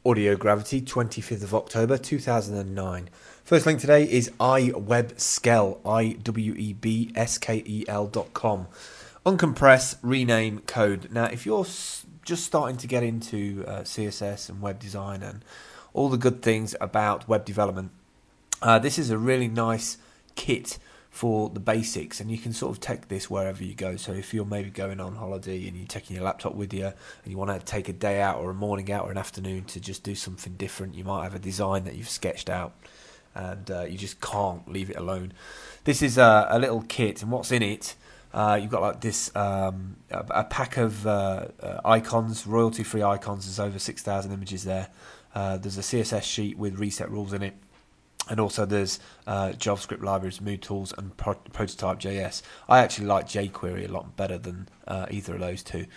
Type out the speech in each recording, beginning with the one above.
Audio Gravity, 25th of October 2009. First link today is iWebSkel, iwebskel.com. Uncompress, rename code. Now, if you're just starting to get into CSS and web design and all the good things about web development, this is a really nice kit for the basics, and you can sort of take this wherever you go. So if you're maybe going on holiday and you're taking your laptop with you and you want to take a day out or a morning out or an afternoon to just do something different, you might have a design that you've sketched out and you just can't leave it alone. This is a little kit, and what's in it, you've got like this a pack of icons, royalty-free icons. There's over 6,000 images there. There's a CSS sheet with reset rules in it. And also there's JavaScript libraries, Mood Tools, and Prototype.js. I actually like jQuery a lot better than either of those two.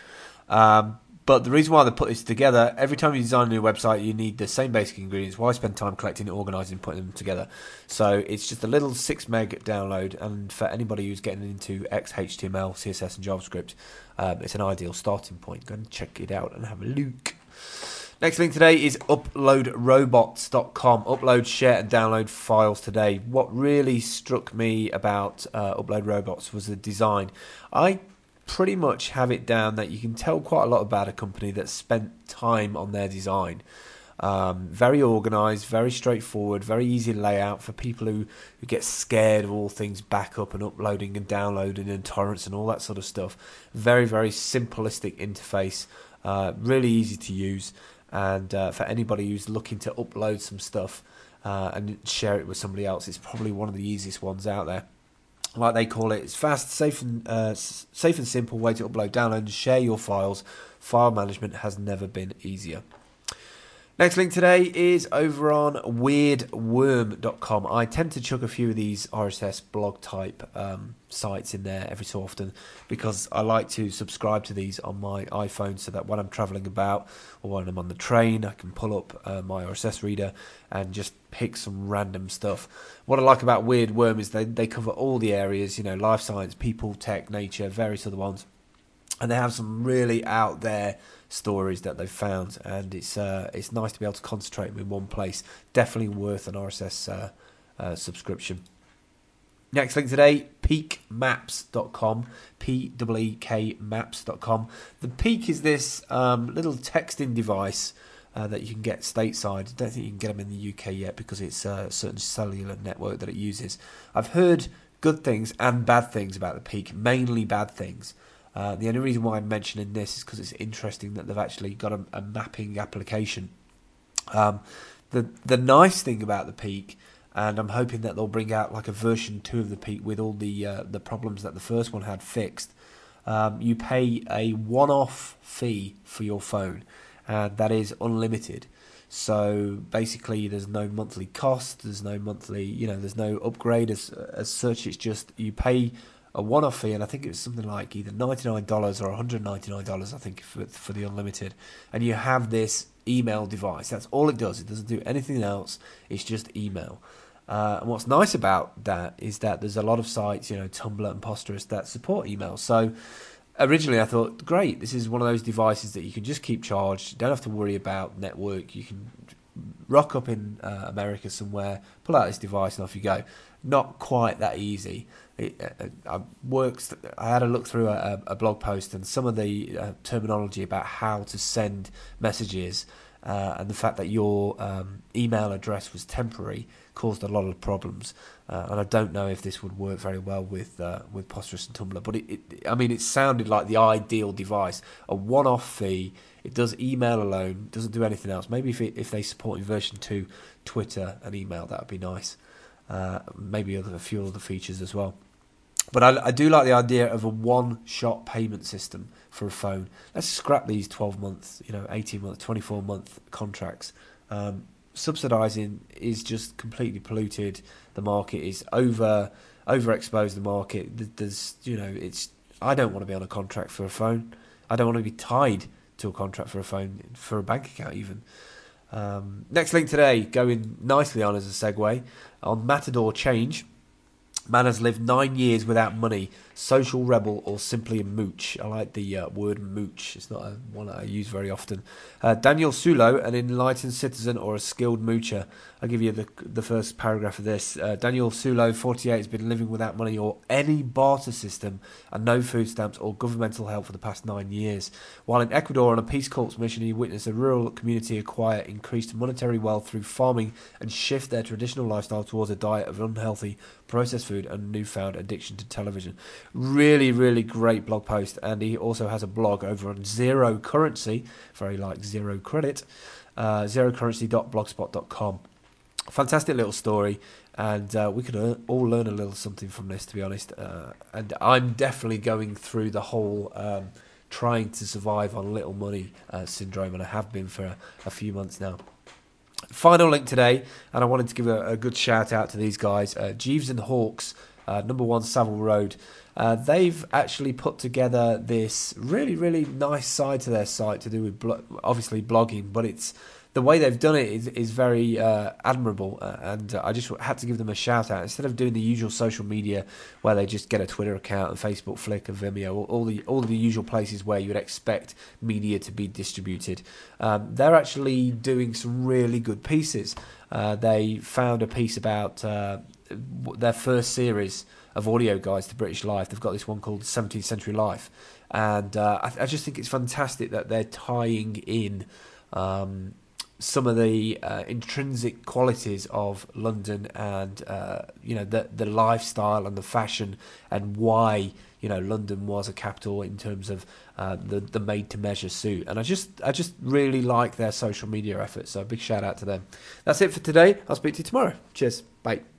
But the reason why they put this together, every time you design a new website, you need the same basic ingredients. Why spend time collecting, organising, putting them together? So it's just a little 6 meg download, and for anybody who's getting into XHTML, CSS, and JavaScript, it's an ideal starting point. Go and check it out and have a look. Next link today is uploadrobots.com. Upload, share, and download files today. What really struck me about Upload Robots was the design. I pretty much have it down that you can tell quite a lot about a company that spent time on their design. Very organised, very straightforward, very easy layout for people who get scared of all things backup and uploading and downloading and torrents and all that sort of stuff. Very, very simplistic interface, really easy to use. And for anybody who's looking to upload some stuff and share it with somebody else, it's probably one of the easiest ones out there. Like they call it, it's fast, safe and simple way to upload, download, and share your files. File management has never been easier. Next link today is over on weirdworm.com. I tend to chuck a few of these RSS blog type sites in there every so often because I like to subscribe to these on my iPhone so that when I'm travelling about or when I'm on the train, I can pull up my RSS reader and just pick some random stuff. What I like about Weirdworm is they cover all the areas, life science, people, tech, nature, various other ones. And they have some really out there stories that they've found, and it's nice to be able to concentrate them in one place. Definitely worth an RSS subscription. Next link today, peekmaps.com, peekmaps.com. The Peek is this little texting device that you can get stateside. I don't think you can get them in the UK yet because it's a certain cellular network that it uses. I've heard good things and bad things about the Peek, mainly bad things. The only reason why I'm mentioning this is because it's interesting that they've actually got a mapping application. The nice thing about the Peek, and I'm hoping that they'll bring out like a version 2 of the Peek with all the problems that the first one had fixed. You pay a one-off fee for your phone, and that is unlimited. So basically, there's no monthly cost. There's no monthly, there's no upgrade as such. It's just you pay a one-off fee, and I think it was something like either $99 or $199, I think, for the unlimited. And you have this email device. That's all it does. It doesn't do anything else. It's just email. And what's nice about that is that there's a lot of sites, Tumblr and Posterous, that support email. So originally I thought, great, this is one of those devices that you can just keep charged. You don't have to worry about network. You can rock up in America somewhere, pull out this device, and off you go. Not quite that easy. I had a look through a blog post, and some of the terminology about how to send messages and the fact that your email address was temporary caused a lot of problems. And I don't know if this would work very well with Posterous and Tumblr, but it sounded like the ideal device. A one-off fee. It does email alone, doesn't do anything else. Maybe if they support in version 2 Twitter and email, that would be nice. Maybe a few other features as well. But I do like the idea of a one-shot payment system for a phone. Let's scrap these 12-month, 18-month, 24-month contracts. Subsidising is just completely polluted. The market is overexposed. The market, there's, I don't want to be on a contract for a phone. I don't want to be tied to a contract for a phone, for a bank account even. Next link today, going nicely on as a segue, on Matador Change. Man has lived 9 years without money, Social Rebel, or simply a mooch. I like the word mooch. It's not one that I use very often. Daniel Sulo, an enlightened citizen or a skilled moocher. I'll give you the first paragraph of this. Daniel Sulo, 48, has been living without money or any barter system and no food stamps or governmental help for the past 9 years. While in Ecuador on a Peace Corps mission, he witnessed a rural community acquire increased monetary wealth through farming and shift their traditional lifestyle towards a diet of unhealthy processed food and newfound addiction to television. Really, really great blog post. And he also has a blog over on Zero Currency, very like zero credit, zerocurrency.blogspot.com. Fantastic little story, and we could all learn a little something from this, to be honest. And I'm definitely going through the whole trying to survive on little money syndrome, and I have been for a few months now. Final link today, and I wanted to give a good shout out to these guys, Jeeves and Hawks, number 1 Savile Road. They've actually put together this really, really nice side to their site to do with obviously blogging, but it's the way they've done it is very admirable, and I just had to give them a shout out. Instead of doing the usual social media where they just get a Twitter account, and Facebook, Flickr, Vimeo, all the usual places where you would expect media to be distributed, they're actually doing some really good pieces. They found a piece about their first series of audio guides to British life. They've got this one called 17th Century Life, and I just think it's fantastic that they're tying in some of the intrinsic qualities of London and the lifestyle and the fashion, and why London was a capital in terms of the made to measure suit. And I just really like their social media efforts, so a big shout out to them. That's it for today. I'll speak to you tomorrow. Cheers. Bye.